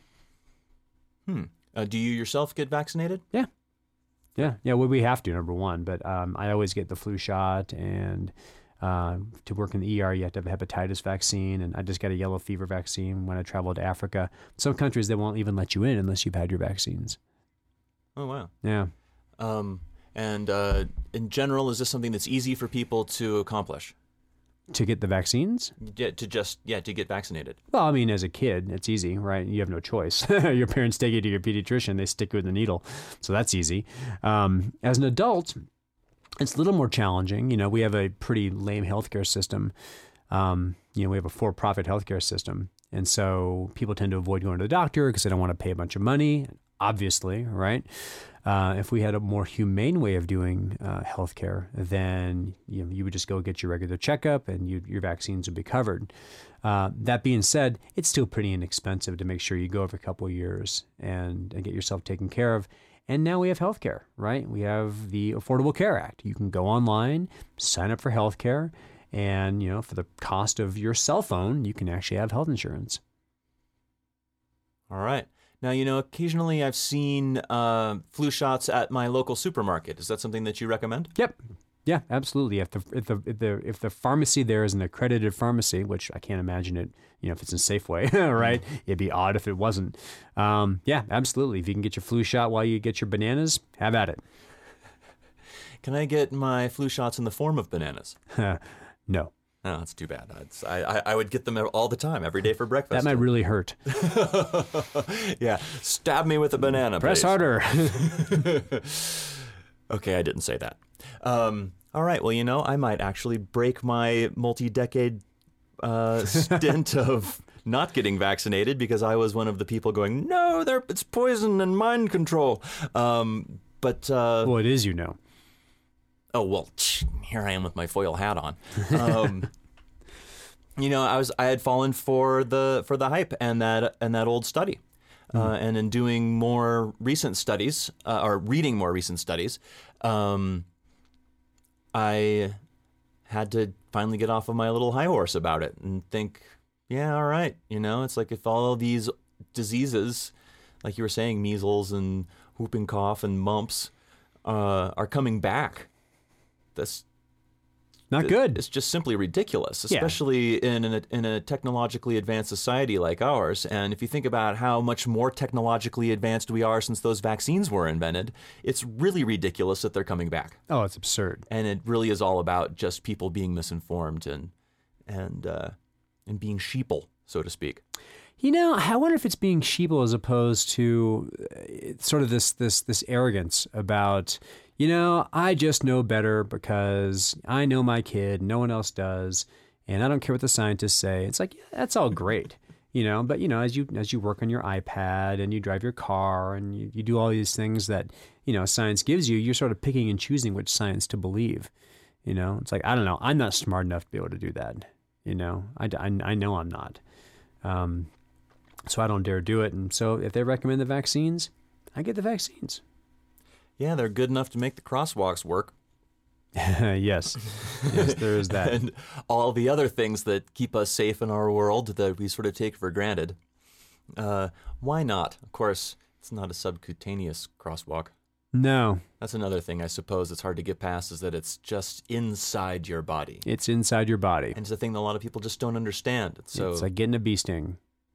Do you yourself get vaccinated? Yeah. Well, we have to, number one. But I always get the flu shot, and to work in the ER, you have to have a hepatitis vaccine, and I just got a yellow fever vaccine when I traveled to Africa. Some countries, they won't even let you in unless you've had your vaccines. Oh, wow. Yeah. And in general, is this something that's easy for people to accomplish? To get the vaccines? to get vaccinated? Well, I mean, as a kid, it's easy, right? You have no choice. Your parents take you to your pediatrician, they stick you with the needle. So that's easy. As an adult, it's a little more challenging. You know, we have a pretty lame healthcare system. We have a for-profit healthcare system. And so people tend to avoid going to the doctor because they don't want to pay a bunch of money, obviously, right? If we had a more humane way of doing healthcare, then you would just go get your regular checkup and your vaccines would be covered. That being said, it's still pretty inexpensive to make sure you go every couple of years and get yourself taken care of. And now we have healthcare, right? We have the Affordable Care Act. You can go online, sign up for healthcare, and for the cost of your cell phone, you can actually have health insurance. All right. Now, occasionally I've seen flu shots at my local supermarket. Is that something that you recommend? Yep. Yeah, absolutely. If the pharmacy there is an accredited pharmacy, which I can't imagine it, if it's in Safeway, right? It'd be odd if it wasn't. Yeah, absolutely. If you can get your flu shot while you get your bananas, have at it. Can I get my flu shots in the form of bananas? No. No, that's too bad. I would get them all the time, every day for breakfast. That might really hurt. Yeah, stab me with a banana, Press please. harder. Okay, I didn't say that. All right, well, I might actually break my multi-decade stint of not getting vaccinated because I was one of the people going, no, it's poison and mind control. Well, it is, Oh, well, here I am with my foil hat on. I had fallen for the hype and that old study. And in doing more recent studies, or reading more recent studies, I had to finally get off of my little high horse about it and think, yeah, all right. It's like if all of these diseases, like you were saying, measles and whooping cough and mumps, are coming back, that's not good. It's just simply ridiculous, especially in a technologically advanced society like ours. And if you think about how much more technologically advanced we are since those vaccines were invented, it's really ridiculous that they're coming back. Oh, it's absurd. And it really is all about just people being misinformed and being sheeple, so to speak. I wonder if it's being sheeple as opposed to sort of this arrogance about, I just know better because I know my kid, no one else does, and I don't care what the scientists say. It's like, yeah, that's all great, but as you work on your iPad and you drive your car and you do all these things that, science gives you, you're sort of picking and choosing which science to believe. It's like, I don't know, I'm not smart enough to be able to do that. I know I'm not. So I don't dare do it. And so if they recommend the vaccines, I get the vaccines. Yeah, they're good enough to make the crosswalks work. Yes, there is that. And all the other things that keep us safe in our world that we sort of take for granted. Why not? Of course, it's not a subcutaneous crosswalk. No. That's another thing, I suppose, that's hard to get past is that it's just inside your body. It's inside your body. And it's a thing that a lot of people just don't understand. So it's like getting a bee sting.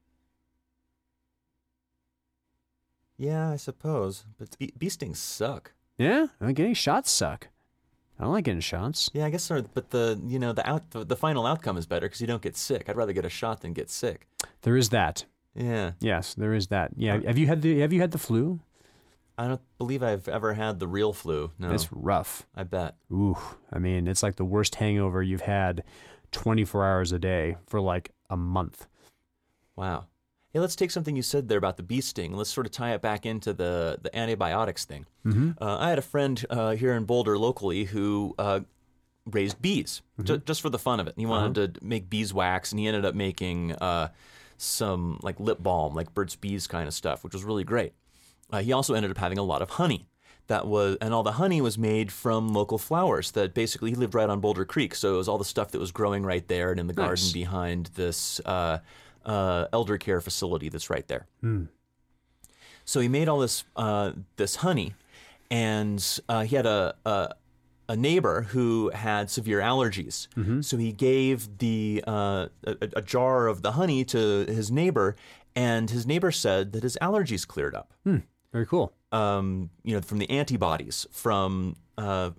Yeah, I suppose. But bee stings suck. Yeah? Getting shots suck. I don't like getting shots. Yeah, I guess so. But the final outcome is better because you don't get sick. I'd rather get a shot than get sick. There is that. Yeah. Yes, there is that. Yeah. Have you had the flu? I don't believe I've ever had the real flu. No. It's rough. I bet. Ooh. I mean, it's like the worst hangover you've had 24 hours a day for like a month. Wow. Hey, let's take something you said there about the bee sting. Let's sort of tie it back into the antibiotics thing. Mm-hmm. I had a friend here in Boulder locally who raised bees just for the fun of it. He wanted to make beeswax, and he ended up making some like lip balm, like Burt's Bees kind of stuff, which was really great. He also ended up having a lot of honey. And all the honey was made from local flowers that basically, he lived right on Boulder Creek. So it was all the stuff that was growing right there and in the garden behind this elder care facility that's right there. So he made all this honey, and he had a neighbor who had severe allergies. So he gave a jar of the honey to his neighbor, and his neighbor said that his allergies cleared up. Very cool. From the antibodies from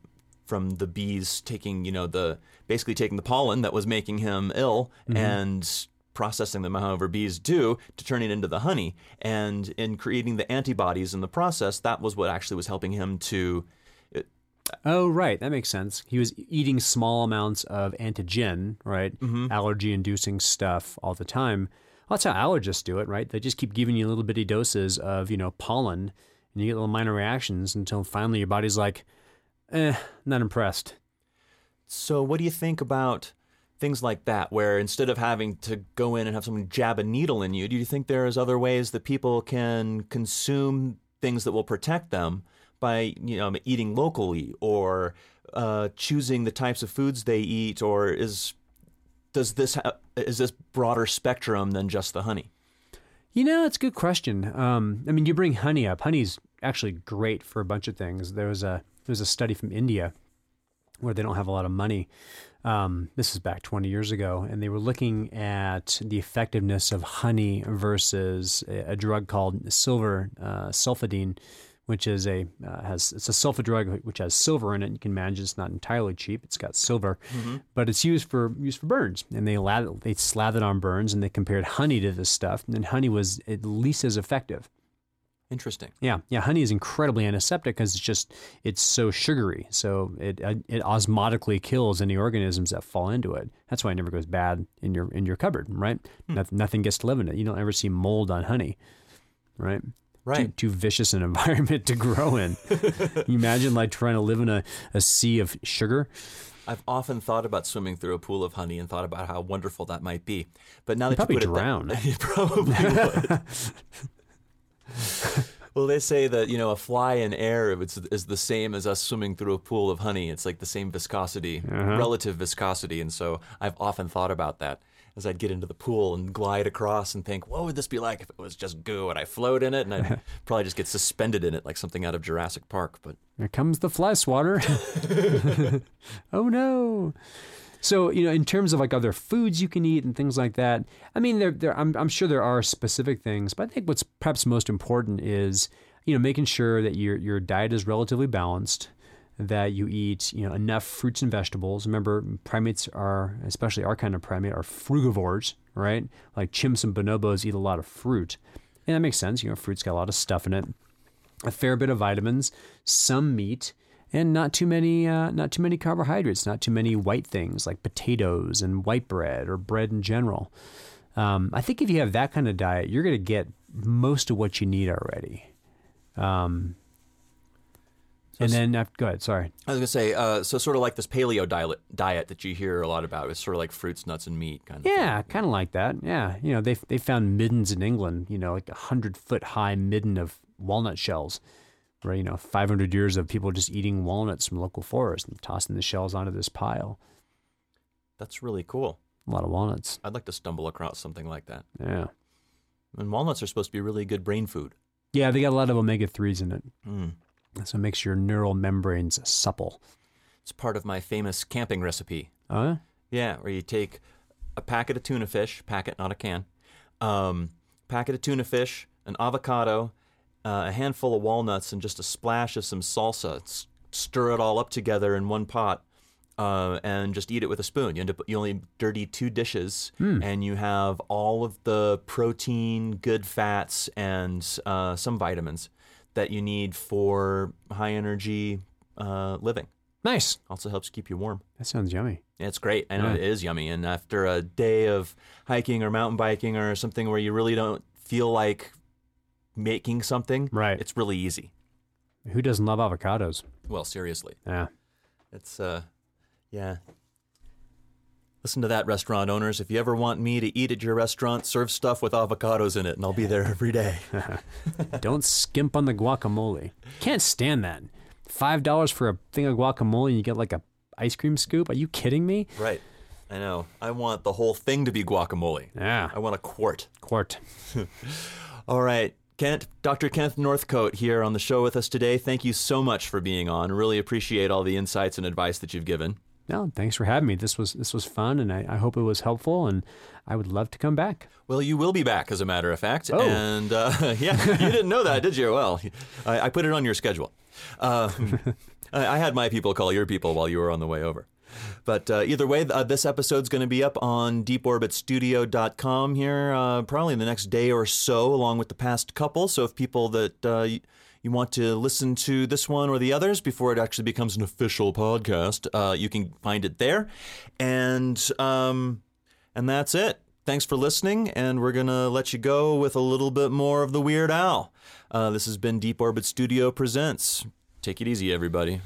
from the bees taking, basically taking the pollen that was making him ill and processing them however bees do to turn it into the honey. And in creating the antibodies in the process, that was what actually was helping him to... Oh, right. That makes sense. He was eating small amounts of antigen, right? Allergy-inducing stuff all the time. Well, that's how allergists do it, right? They just keep giving you little bitty doses of, pollen, and you get little minor reactions until finally your body's like, not impressed. So what do you think about things like that, where instead of having to go in and have someone jab a needle in you, do you think there's other ways that people can consume things that will protect them by, eating locally or choosing the types of foods they eat, or is this broader spectrum than just the honey? It's a good question. You bring honey up. Honey's actually great for a bunch of things. There was a study from India where they don't have a lot of money. This is back 20 years ago, and they were looking at the effectiveness of honey versus a drug called sulfidine, which is it's a sulfa drug which has silver in it. You can imagine it's not entirely cheap. It's got silver, but it's used for burns, and they slathered on burns, and they compared honey to this stuff, and honey was at least as effective. Interesting. Yeah. Honey is incredibly antiseptic because it's so sugary, so it osmotically kills any organisms that fall into it. That's why it never goes bad in your cupboard, right? Nothing gets to live in it. You don't ever see mold on honey, right? Right. Too vicious an environment to grow in. You imagine trying to live in a sea of sugar. I've often thought about swimming through a pool of honey and thought about how wonderful that might be. But now that probably you put drown. You probably would. Well, they say that, a fly in air is the same as us swimming through a pool of honey. It's like the same viscosity, relative viscosity. And so I've often thought about that as I'd get into the pool and glide across and think, what would this be like if it was just goo and I float in it? And I'd probably just get suspended in it like something out of Jurassic Park. But here comes the fly swatter. Oh, no. So, in terms of other foods you can eat and things like that, I'm sure there are specific things, but I think what's perhaps most important is, making sure that your diet is relatively balanced, that you eat, enough fruits and vegetables. Remember, primates especially our kind of primate, are frugivores, right? Like chimps and bonobos eat a lot of fruit. And that makes sense. Fruit's got a lot of stuff in it, a fair bit of vitamins, some meat, and not too many carbohydrates, not too many white things like potatoes and white bread or bread in general. I think if you have that kind of diet, you're going to get most of what you need already. Go ahead, sorry. I was going to say, so sort of like this paleo diet that you hear a lot about. It's sort of like fruits, nuts, and meat kind of thing. Yeah, kind of like that. Yeah, they found middens in England, like 100-foot high midden of walnut shells, where 500 years of people just eating walnuts from local forests and tossing the shells onto this pile. That's really cool. A lot of walnuts. I'd like to stumble across something like that. Yeah. And walnuts are supposed to be really good brain food. Yeah, they got a lot of omega-3s in it. So it makes your neural membranes supple. It's part of my famous camping recipe. Oh, yeah, where you take a packet of tuna fish, packet, not a can, packet of tuna fish, an avocado, a handful of walnuts, and just a splash of some salsa. Stir it all up together in one pot, and just eat it with a spoon. You only dirty 2 dishes, and you have all of the protein, good fats, and some vitamins that you need for high energy living. Nice. Also helps keep you warm. That sounds yummy. Yeah, it's great. I know it is yummy. And after a day of hiking or mountain biking or something where you really don't feel like making something, right, it's really easy. Who doesn't love avocados? Well, seriously. Yeah. It's, yeah. Listen to that, restaurant owners. If you ever want me to eat at your restaurant, serve stuff with avocados in it, and I'll be there every day. Don't skimp on the guacamole. Can't stand that. $5 for a thing of guacamole and you get like a ice cream scoop? Are you kidding me? Right. I know. I want the whole thing to be guacamole. Yeah. I want a quart. All right. Dr. Kenneth Northcote here on the show with us today. Thank you so much for being on. Really appreciate all the insights and advice that you've given. No, thanks for having me. This was fun, and I hope it was helpful, and I would love to come back. Well, you will be back, as a matter of fact. Oh. And, yeah, you didn't know that, did you? Well, I put it on your schedule. I had my people call your people while you were on the way over. But either way, this episode's going to be up on deeporbitstudio.com here probably in the next day or so, along with the past couple. So if people that you want to listen to this one or the others before it actually becomes an official podcast, you can find it there. And that's it. Thanks for listening, and we're going to let you go with a little bit more of the Weird Al. This has been Deep Orbit Studio Presents. Take it easy, everybody.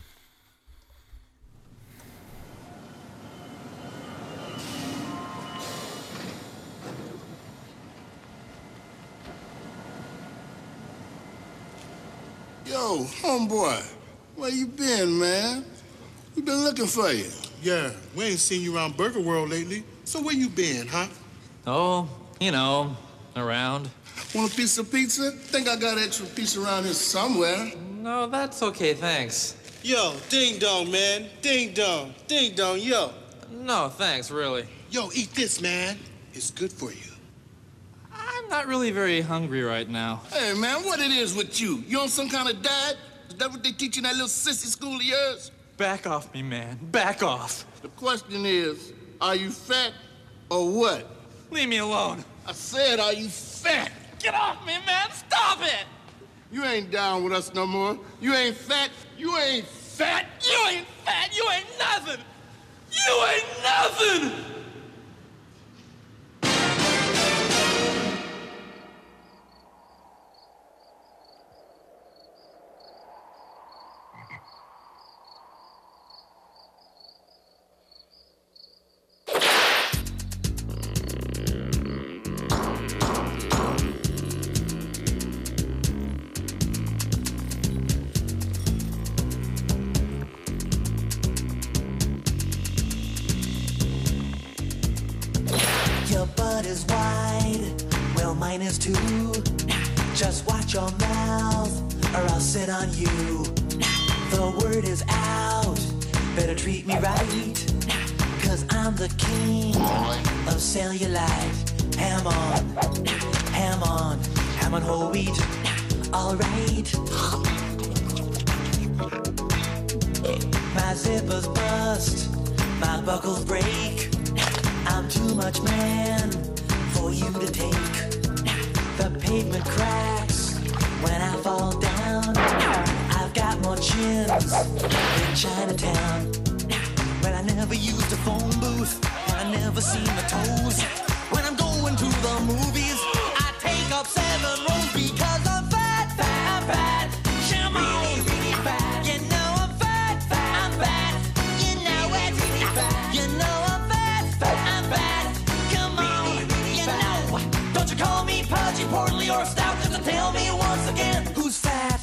Yo, homeboy, where you been, man? We been looking for you. Yeah, we ain't seen you around Burger World lately. So where you been, huh? Oh, you know, around. Want a piece of pizza? Think I got an extra piece around here somewhere. No, that's okay, thanks. Yo, ding dong, man. Ding dong. Ding dong, yo. No, thanks, really. Yo, eat this, man. It's good for you. I'm not really very hungry right now. Hey, man, what it is with you? You on some kind of diet? Is that what they teach in that little sissy school of yours? Back off me, man. Back off. The question is, are you fat or what? Leave me alone. I said, are you fat? Get off me, man. Stop it. You ain't down with us no more. You ain't fat. You ain't fat. You ain't fat. You ain't nothing. You ain't nothing. Your butt is wide, well mine is too. Just watch your mouth or I'll sit on you. The word is out, better treat me right, 'cause I'm the king of cellulite. Ham on whole wheat, alright. My zippers bust, my buckles break. I'm too much man for you to take. The pavement cracks when I fall down. I've got more chins than Chinatown. When I never used a phone booth, and I never seen the toes. When I'm going to the movies, I take up 7 rows because I'm fat, fat, fat. Come on, really fat. You know I'm fat, fat, I'm fat. You know it, really fat. You know I'm fat, fat, I'm fat. Come on, you know. Don't you call me pudgy, portly, or stout, just to tell me once again who's fat.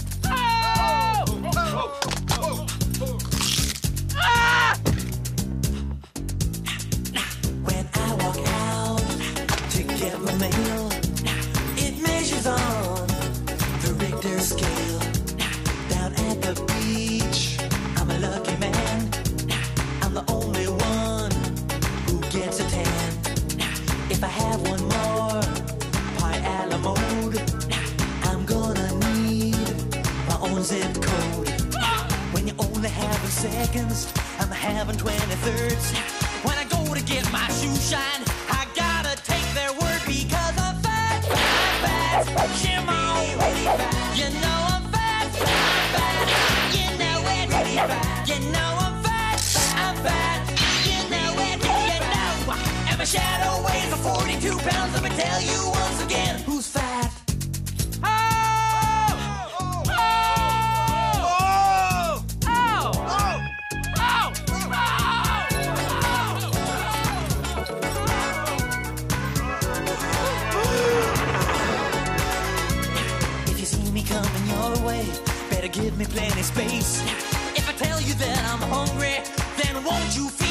When I walk out to get my mail, it measures on the Richter scale. Down at the beach, I'm a lucky man. I'm the only one who gets a tan. If I have one more pie a la mode, I'm gonna need my own zip code. When you're only having seconds, I'm having 23rds. When I go to get my shoe shine, I gotta take their word because I'm fat, fat, fat. Come on, you know I'm fat, fat, fat. You know it, really fat. You know I'm fat, I'm fat. You know it, you know. And my shadow weighs 42 pounds. Let me tell you once again who's fat. Coming your way, better give me plenty space. If I tell you that I'm hungry, then won't you feel